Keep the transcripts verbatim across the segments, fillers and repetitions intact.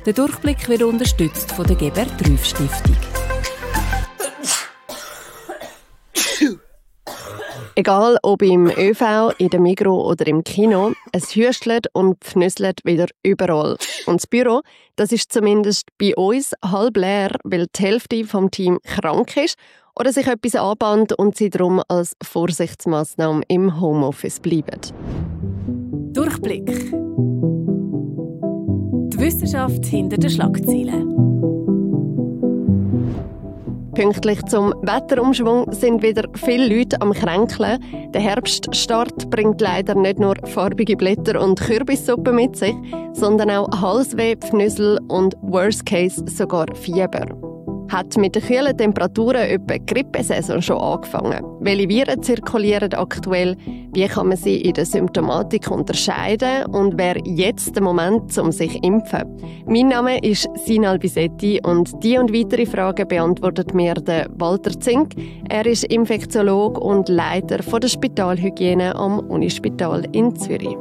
Der Durchblick wird unterstützt von der Gebert-Trüff-Stiftung. Egal ob im ÖV, in der Migros oder im Kino, es hüstelt und pfnüsselt wieder überall. Und das Büro, das ist zumindest bei uns halb leer, weil die Hälfte vom Team krank ist oder sich etwas anbahnt und sie darum als Vorsichtsmaßnahme im Homeoffice bleiben. Durchblick. Die Wissenschaft hinter den Schlagzeilen. Pünktlich zum Wetterumschwung sind wieder viele Leute am Kränkeln. Der Herbststart bringt leider nicht nur farbige Blätter und Kürbissuppe mit sich, sondern auch Halsweh, Pfnüssel und worst case sogar Fieber. Hat mit den kühlen Temperaturen etwa die Grippesaison schon angefangen? Welche Viren zirkulieren aktuell? Wie kann man sie in der Symptomatik unterscheiden? Und wäre jetzt der Moment, um sich zu impfen? Mein Name ist Sina Albisetti und die und weitere Fragen beantwortet mir der Walter Zink. Er ist Infektiologe und Leiter von der Spitalhygiene am Unispital in Zürich.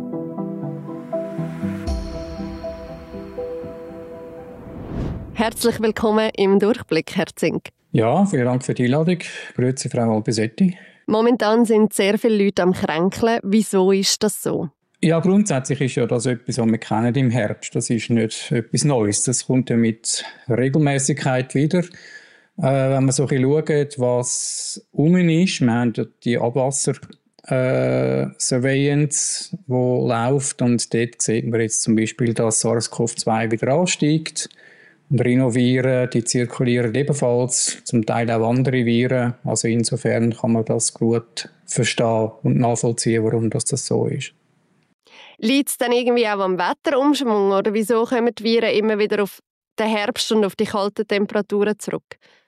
Herzlich willkommen im Durchblick, Herr Zink. Ja, vielen Dank für die Einladung. Grüezi, Frau Albisetti. Momentan sind sehr viele Leute am Kränkeln. Wieso ist das so? Ja, grundsätzlich ist ja das etwas, was wir kennen im Herbst. Das ist nicht etwas Neues. Das kommt ja mit Regelmäßigkeit wieder. Äh, wenn man so ein bisschen schaut, was um ist, wir haben die Abwasser äh, Surveillance, die läuft, und dort sieht man jetzt zum Beispiel, dass SARS-C o V zwei wieder ansteigt. Und Rhinoviren, die zirkulieren ebenfalls, zum Teil auch andere Viren. Also insofern kann man das gut verstehen und nachvollziehen, warum das, das so ist. Liegt es dann irgendwie auch am Wetterumschwung oder wieso kommen die Viren immer wieder auf den Herbst und auf die kalten Temperaturen zurück?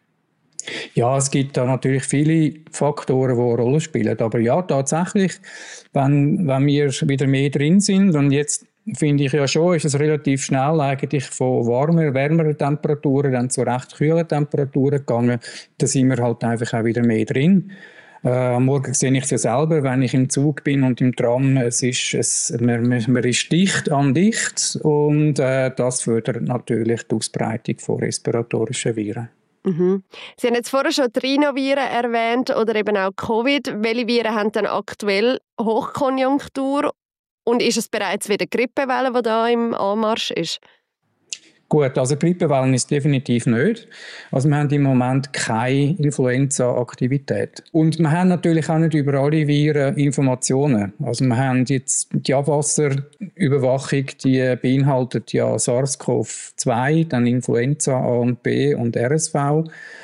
Ja, es gibt da natürlich viele Faktoren, die eine Rolle spielen. Aber ja, tatsächlich, wenn, wenn wir wieder mehr drin sind und jetzt finde ich ja schon, ist es relativ schnell eigentlich von warmer, wärmeren Temperaturen dann zu recht kühlen Temperaturen gegangen. Da sind wir halt einfach auch wieder mehr drin. Äh, am Morgen sehe ich es ja selber, wenn ich im Zug bin und im Tram. Es ist, es, man, man ist dicht an dicht und äh, das fördert natürlich die Ausbreitung von respiratorischen Viren. Mhm. Sie haben jetzt vorher schon die Rhinoviren erwähnt oder eben auch Covid. Welche Viren haben denn aktuell Hochkonjunktur? Und ist es bereits wieder die Grippewelle, die da im Anmarsch ist? Gut, also Grippewellen ist definitiv nicht. Also wir haben im Moment keine Influenza-Aktivität. Und wir haben natürlich auch nicht über alle Viren Informationen. Also wir haben jetzt die Abwasserüberwachung, die beinhaltet ja SARS-C o V zwei, dann Influenza A und B und R S V.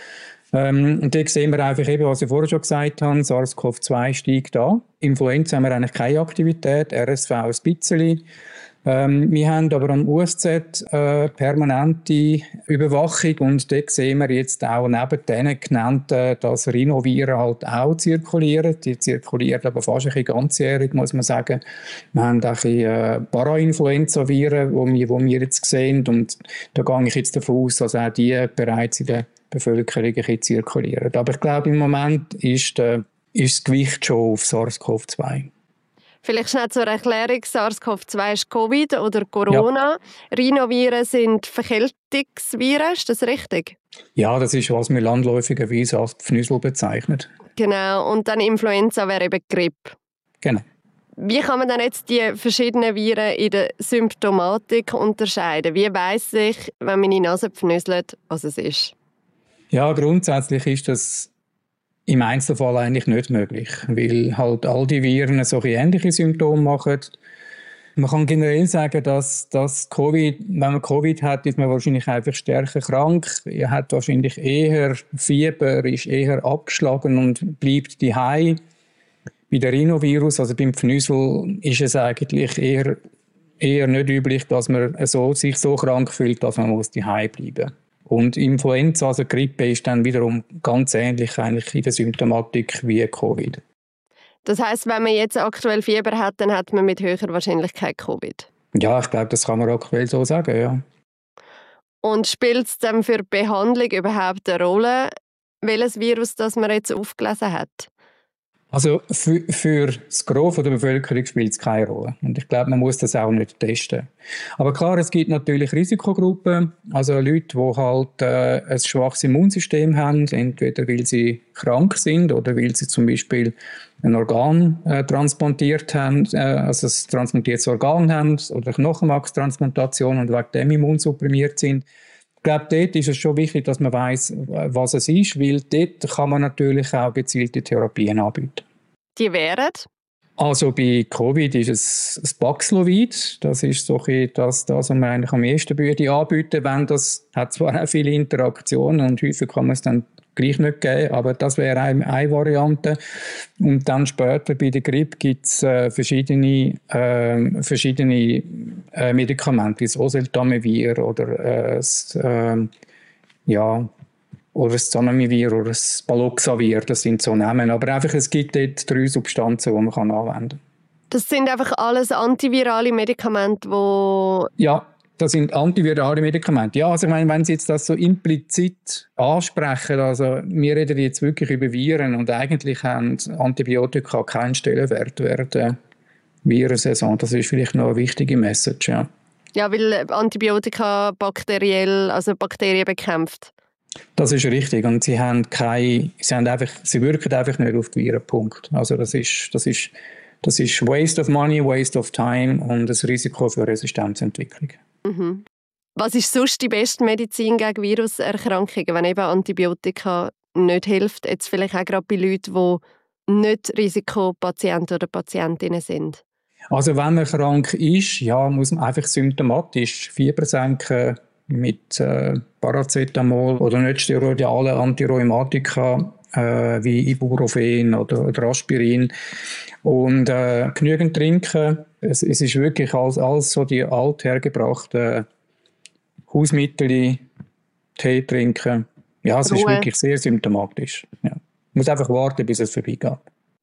Ähm, und dort sehen wir einfach eben, was ich vorher schon gesagt habe, SARS-C o V zwei steigt an. Influenza haben wir eigentlich keine Aktivität, R S V ein bisschen. Ähm, wir haben aber am U S Z äh, permanente Überwachung und dort sehen wir jetzt auch neben den genannten, dass Rhinoviren halt auch zirkulieren. Die zirkulieren aber fast ein bisschen ganzjährig, muss man sagen. Wir haben auch ein bisschen äh, Parainfluenza-Viren, die wir, die wir jetzt sehen, und da gehe ich jetzt davon aus, dass auch die bereits in der Bevölkerung ein bisschen zirkulieren. Aber ich glaube, im Moment ist, äh, ist das Gewicht schon auf SARS-C o V zwei. Vielleicht schnell zur Erklärung. SARS-C o V zwei ist Covid oder Corona. Ja. Rhinoviren sind Verkältungsviren, ist das richtig? Ja, das ist, was wir landläufigerweise als Pfnüssel bezeichnen. Genau, und dann Influenza wäre eben Grippe. Genau. Wie kann man dann jetzt die verschiedenen Viren in der Symptomatik unterscheiden? Wie weiss ich, wenn meine Nase pfnüsselt, was es ist? Ja, grundsätzlich ist das im Einzelfall eigentlich nicht möglich, weil halt all die Viren so ähnliche Symptome machen. Man kann generell sagen, dass das Covid, wenn man Covid hat, ist man wahrscheinlich einfach stärker krank. Er hat wahrscheinlich eher Fieber, ist eher abgeschlagen und bleibt daheim. Bei der Rhinovirus, also beim Pfnüssel, ist es eigentlich eher, eher nicht üblich, dass man so, sich so krank fühlt, dass man daheim bleiben muss. Und Influenza, also Grippe, ist dann wiederum ganz ähnlich eigentlich in der Symptomatik wie Covid. Das heisst, wenn man jetzt aktuell Fieber hat, dann hat man mit höherer Wahrscheinlichkeit Covid? Ja, ich glaube, das kann man aktuell so sagen, ja. Und spielt es dann für die Behandlung überhaupt eine Rolle, welches Virus das man jetzt aufgelesen hat? Also für, für das Gros der Bevölkerung spielt es keine Rolle. Und ich glaube, man muss das auch nicht testen. Aber klar, es gibt natürlich Risikogruppen, also Leute, die halt äh, ein schwaches Immunsystem haben, entweder weil sie krank sind oder weil sie zum Beispiel ein Organ äh, transplantiert haben, äh, also ein transplantiertes Organ haben oder Knochenmarkstransplantation und wegen dem immunsupprimiert sind. Ich glaube, dort ist es schon wichtig, dass man weiss, was es ist, weil dort kann man natürlich auch gezielte Therapien anbieten. Die wären? Also bei Covid ist es das Paxlovid. Das ist so ein das, das, was man eigentlich am ehesten anbieten, wenn das hat zwar auch viele Interaktionen und häufig kann man es dann gleich nicht geben, aber das wäre eine, eine Variante. Und dann später bei der Grippe gibt es äh, verschiedene, äh, verschiedene äh, Medikamente, wie das Oseltamivir oder äh, das, äh, ja, oder das Zanamivir oder das Baloxavir, das sind so Namen. Aber einfach, es gibt dort drei Substanzen, die man kann anwenden kann. Das sind einfach alles antivirale Medikamente, die... Ja, das sind antivirale Medikamente. Ja, also ich meine, wenn Sie jetzt das so implizit ansprechen, also wir reden jetzt wirklich über Viren und eigentlich haben Antibiotika keinen Stellenwert während der Virensaison. Das ist vielleicht noch eine wichtige Message, ja. Ja, weil Antibiotika bakteriell, also Bakterien bekämpft. Das ist richtig. Und sie haben keine, sie haben einfach, sie wirken einfach nicht auf die Viren. Punkt. Also das ist, das ist, das ist Waste of Money, Waste of Time und das Risiko für Resistenzentwicklung. Mhm. Was ist sonst die beste Medizin gegen Viruserkrankungen, wenn eben Antibiotika nicht hilft? Jetzt vielleicht auch gerade bei Leuten, die nicht Risikopatienten oder Patientinnen sind. Also wenn man krank ist, ja, muss man einfach symptomatisch Fieber senken mit äh, Paracetamol oder nicht steroidale Antirheumatika äh, wie Ibuprofen oder, oder Aspirin und äh, genügend trinken. Es, es ist wirklich alles, alles so die althergebrachten Hausmittel, Tee trinken. Ja, es Ruhe. Ist wirklich sehr symptomatisch. Ja. Man muss einfach warten, bis es vorbeigeht.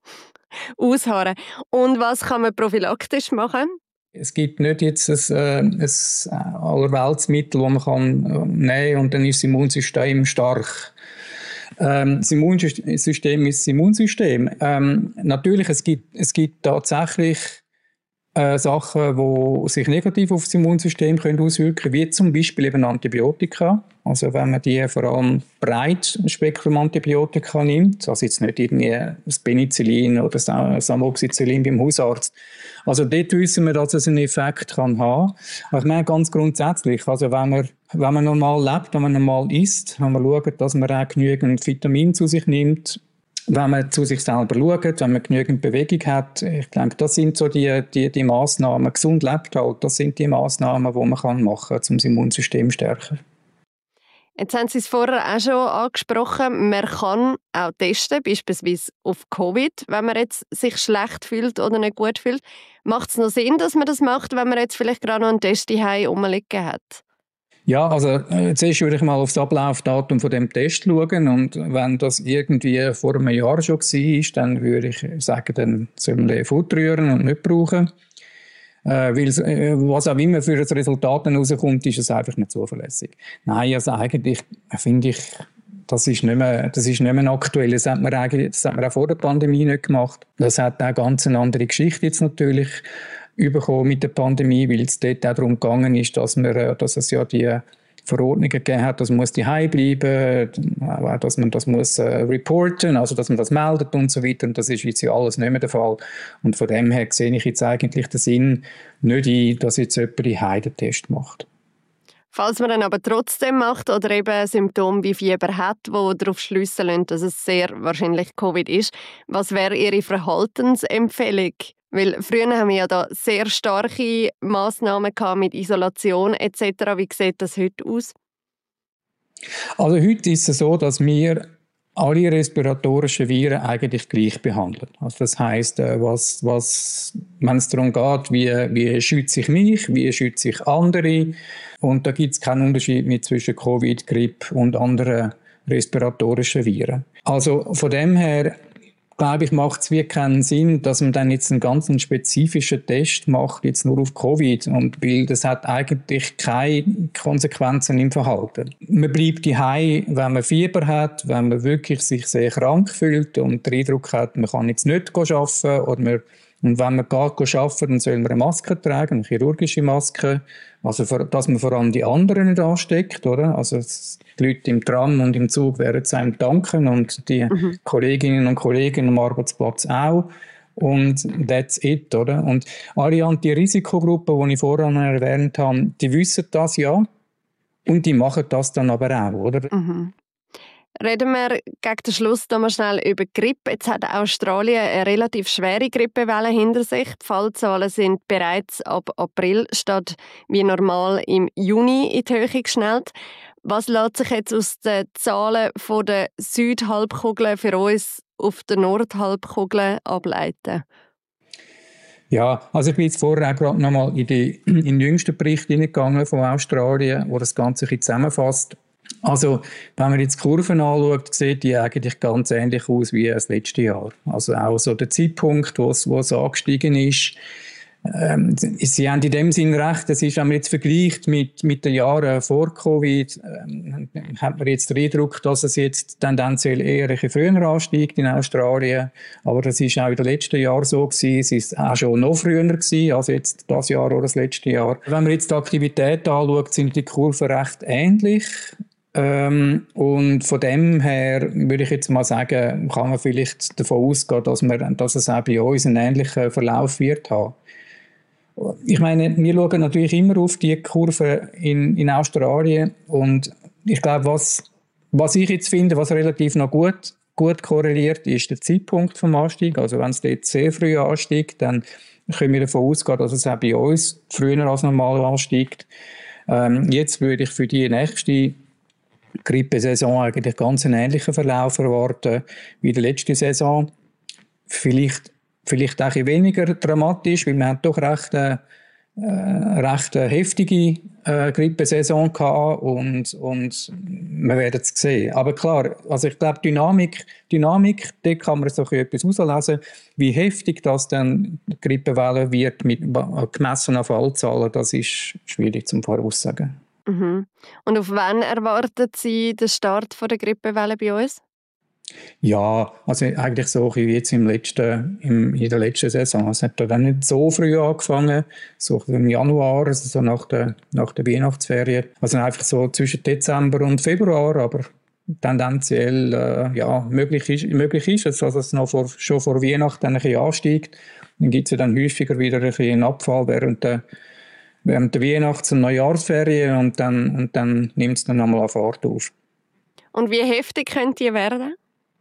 Ausharren. Und was kann man prophylaktisch machen? Es gibt nicht jetzt ein, ein Allerweltsmittel, das man kann nehmen kann und dann ist das Immunsystem stark. Ähm, das Immunsystem ist das Immunsystem. Ähm, natürlich, es gibt, es gibt tatsächlich äh, Sachen, die sich negativ auf das Immunsystem können auswirken können, wie zum Beispiel eben Antibiotika. Also wenn man die vor allem Breitspektrum-Antibiotika nimmt, also jetzt nicht irgendwie das Penicillin oder das Amoxicillin beim Hausarzt. Also dort wissen wir, dass es einen Effekt kann haben. Aber ich meine ganz grundsätzlich, also wenn man, wenn man normal lebt, wenn man normal isst, wenn man schaut, dass man auch genügend Vitamin zu sich nimmt, wenn man zu sich selber schaut, wenn man genügend Bewegung hat, ich denke, das sind so die, die, die Massnahmen, gesund lebt halt, das sind die Massnahmen, die man machen kann, um das Immunsystem zu stärken. Jetzt haben Sie es vorher auch schon angesprochen, man kann auch testen, beispielsweise auf Covid, wenn man jetzt sich schlecht fühlt oder nicht gut fühlt. Macht es noch Sinn, dass man das macht, wenn man jetzt vielleicht gerade noch einen Test zu Hause rumliegen hat? Ja, also äh, zuerst würde ich mal auf das Ablaufdatum von dem Test schauen und wenn das irgendwie vor einem Jahr schon war, dann würde ich sagen, dann soll man den fortrühren und nicht brauchen. Äh, weil äh, was auch immer für das Resultat dann rauskommt, ist es einfach nicht zuverlässig. Nein, also eigentlich finde ich, das ist nicht mehr, das ist nicht mehr aktuell. Das hat man eigentlich, das hat man auch vor der Pandemie nicht gemacht. Das hat auch ganz eine andere Geschichte jetzt natürlich bekommen mit der Pandemie, weil es dort auch darum gegangen ist, dass, wir, dass es ja die Verordnungen gegeben hat, dass man muss daheim bleiben, dass man das muss äh, reporten, also dass man das meldet und so weiter. Und das ist jetzt ja alles nicht mehr der Fall. Und von dem her sehe ich jetzt eigentlich den Sinn nicht ein, dass jetzt jemand daheim den Test macht. Falls man dann aber trotzdem macht oder eben Symptome wie Fieber hat, die darauf schliessen lassen, dass es sehr wahrscheinlich Covid ist, was wäre Ihre Verhaltensempfehlung? Weil früher haben wir ja da sehr starke Massnahmen gehabt mit Isolation et cetera. Wie sieht das heute aus? Also heute ist es so, dass wir alle respiratorischen Viren eigentlich gleich behandeln. Also das heisst, was, was, wenn es darum geht, wie, wie schütze ich mich, wie schütze ich andere. Und da gibt es keinen Unterschied mehr zwischen Covid, Grippe und anderen respiratorischen Viren. Also von dem her glaube ich, macht es wie keinen Sinn, dass man dann jetzt einen ganz spezifischen Test macht, jetzt nur auf Covid, und weil das hat eigentlich keine Konsequenzen im Verhalten. Man bleibt daheim, wenn man Fieber hat, wenn man wirklich sich sehr krank fühlt und den Eindruck hat, man kann jetzt nicht arbeiten, oder man Und wenn man geht arbeiten, dann soll man eine Maske tragen, eine chirurgische Maske, also für, dass man vor allem die anderen nicht ansteckt, oder? Also die Leute im Tram und im Zug werden es einem danken und die mhm. Kolleginnen und Kollegen am Arbeitsplatz auch. Und that's it, oder? Und alle Anti-Risikogruppen, die ich vorhin erwähnt habe, die wissen das ja und die machen das dann aber auch, oder? Mhm. Reden wir gegen den Schluss noch mal schnell über Grippe. Jetzt hat Australien eine relativ schwere Grippewelle hinter sich. Die Fallzahlen sind bereits ab April statt wie normal im Juni in die Höhe geschnellt. Was lässt sich jetzt aus den Zahlen von der Südhalbkugel für uns auf der Nordhalbkugel ableiten? Ja, also ich bin jetzt vorher auch gerade noch mal in, die, in den jüngsten Bericht hineingegangen von Australien, wo das Ganze ein zusammenfasst. Also, wenn man jetzt die Kurven anschaut, sieht die eigentlich ganz ähnlich aus wie das letzte Jahr. Also auch so der Zeitpunkt, wo es, wo es angestiegen ist. Ähm, Sie haben in dem Sinn recht, das ist, wenn man jetzt vergleicht mit, mit den Jahren vor Covid, ähm, hat man jetzt den Eindruck, dass es jetzt tendenziell eher ein bisschen früher ansteigt in Australien. Aber das ist auch in den letzten Jahren so gewesen. Es ist auch schon noch früher gewesen, als jetzt das Jahr oder das letzte Jahr. Wenn man jetzt die Aktivität anschaut, sind die Kurven recht ähnlich. Ähm, und von dem her würde ich jetzt mal sagen, kann man vielleicht davon ausgehen, dass, wir, dass es auch bei uns einen ähnlichen Verlauf wird haben. Ich meine, wir schauen natürlich immer auf die Kurve in, in Australien und ich glaube, was, was ich jetzt finde, was relativ noch gut, gut korreliert, ist der Zeitpunkt vom Anstieg. Also wenn es dort sehr früh ansteigt, dann können wir davon ausgehen, dass es auch bei uns früher als normal ansteigt. Ähm, jetzt würde ich für die nächste Grippesaison eigentlich ganz einen ähnlichen Verlauf erwarten wie die letzte Saison. Vielleicht, vielleicht auch ein weniger dramatisch, weil wir haben doch recht eine, äh, recht eine heftige äh, Grippesaison gehabt und, und wir werden es sehen. Aber klar, also ich glaube, Dynamik, Dynamik, da kann man so etwas herauslesen, wie heftig das dann die Grippewelle wird, mit, gemessen an Fallzahlen, das ist schwierig zum Voraussagen. Mhm. Und auf wann erwarten Sie den Start der Grippewelle bei uns? Ja, also eigentlich so wie jetzt im letzten, im, in der letzten Saison. Es hat dann nicht so früh angefangen, so im Januar, also so nach der, nach der Weihnachtsferien. Also einfach so zwischen Dezember und Februar, aber tendenziell äh, ja, möglich ist, möglich ist es, dass es noch vor, schon vor Weihnachten ein bisschen ansteigt. Dann gibt es ja dann häufiger wieder ein bisschen einen Abfall während der während der Weihnachts- und Neujahrsferien und dann, und dann nimmt es dann nochmal an Fahrt auf. Und wie heftig könnte die werden?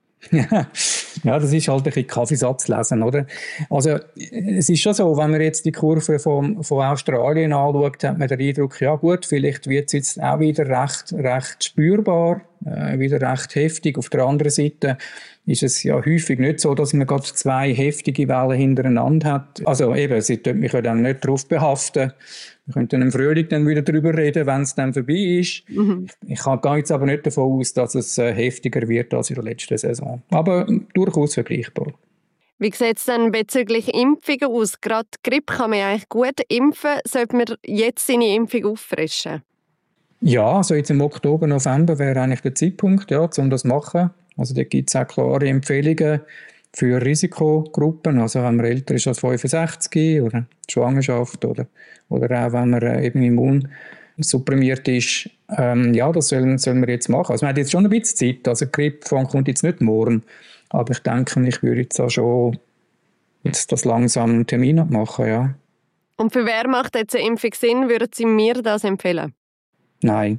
Ja, das ist halt ein bisschen Kaffeesatz lesen, oder? Also, es ist schon so, wenn man jetzt die Kurve von, von Australien anschaut, hat man den Eindruck, ja gut, vielleicht wird es jetzt auch wieder recht, recht spürbar, äh, wieder recht heftig. Auf der anderen Seite ist es ja häufig nicht so, dass man gerade zwei heftige Wellen hintereinander hat. Also eben, sie tut mich ja dann nicht darauf behaften. Wir können dann im Frühling dann wieder darüber reden, wenn es dann vorbei ist. Mhm. Ich gehe jetzt aber nicht davon aus, dass es äh, heftiger wird als in der letzten Saison. Aber durchaus vergleichbar. Wie sieht es denn bezüglich Impfungen aus? Gerade Grippe kann man ja eigentlich gut impfen. Sollte man jetzt seine Impfung auffrischen? Ja, also jetzt im Oktober, November wäre eigentlich der Zeitpunkt, ja, um das zu machen. Also da gibt es auch klare Empfehlungen für Risikogruppen, also wenn man älter ist als fünfundsechzig oder Schwangerschaft oder, oder auch wenn man äh, eben immunsupprimiert ist. Ähm, ja, das sollen, sollen wir jetzt machen. Also man hat jetzt schon ein bisschen Zeit, also die Grippe kommt jetzt nicht morgen, aber ich denke, ich würde jetzt auch schon jetzt das langsam einen Termin machen, ja. Und für wer macht jetzt eine Impfung Sinn? Würden Sie mir das empfehlen? Nein.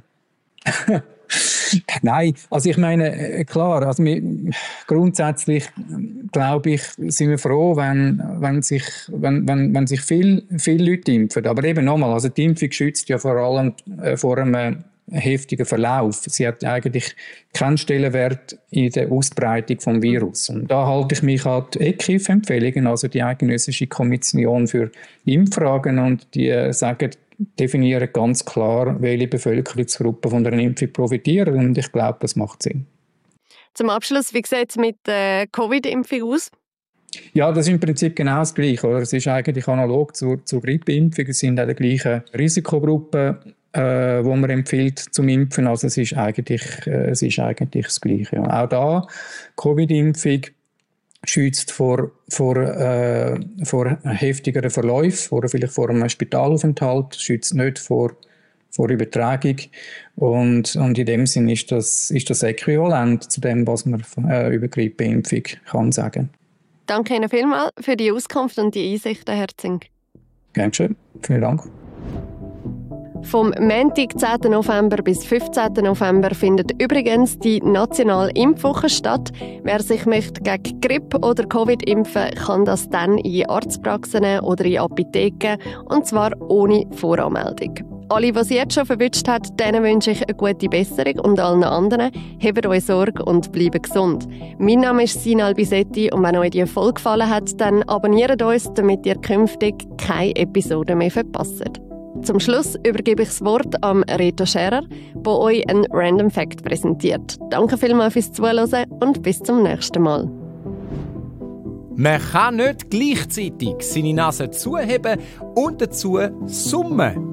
Nein, also ich meine, klar, also wir, grundsätzlich glaube ich, sind wir froh, wenn, wenn sich, wenn, wenn, wenn sich viel, viele Leute impfen. Aber eben nochmal, also die Impfung schützt ja vor allem äh, vor einem heftigen Verlauf. Sie hat eigentlich keinen Stellenwert in der Ausbreitung des Virus. Und da halte ich mich an die E C I F-Empfehlungen, also die Eidgenössische Kommission für Impffragen, und die äh, sagen, definieren ganz klar, welche Bevölkerungsgruppen von der Impfung profitieren, und ich glaube, das macht Sinn. Zum Abschluss, wie sieht es mit der Covid-Impfung aus? Ja, das ist im Prinzip genau das Gleiche. Oder? Es ist eigentlich analog zur, zur Grippeimpfung. Es sind auch die gleichen Risikogruppen, äh, die man empfiehlt zum Impfen. Also es ist eigentlich, äh, es ist eigentlich das Gleiche. Ja. Auch da, Covid-Impfung schützt vor, vor, äh, vor heftigeren Verläufen oder vielleicht vor einem Spitalaufenthalt, schützt nicht vor, vor Übertragung. Und, und in dem Sinn ist das, ist das äquivalent zu dem, was man äh, über Grippeimpfung kann sagen. Danke Ihnen vielmals für die Auskunft und die Einsichten, Herr Zink. Gerne schön. Vielen Dank. Vom Montag, zehnten November bis fünfzehnten November findet übrigens die nationale Impfwoche statt. Wer sich möchte gegen Grippe oder Covid impfen, kann das dann in Arztpraxen oder in Apotheken, und zwar ohne Voranmeldung. Alle, die es jetzt schon verwünscht hat, denen wünsche ich eine gute Besserung und allen anderen, habt euch Sorge und bleibt gesund. Mein Name ist Sina Albisetti und wenn euch die Folge gefallen hat, dann abonniert uns, damit ihr künftig keine Episode mehr verpasst. Zum Schluss übergebe ich das Wort an Reto Scherer, der euch einen Random Fact präsentiert. Danke vielmals fürs Zuhören und bis zum nächsten Mal. Man kann nicht gleichzeitig seine Nase zuheben und dazu summen.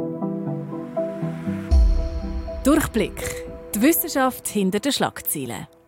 Durchblick. Die Wissenschaft hinter den Schlagzeilen.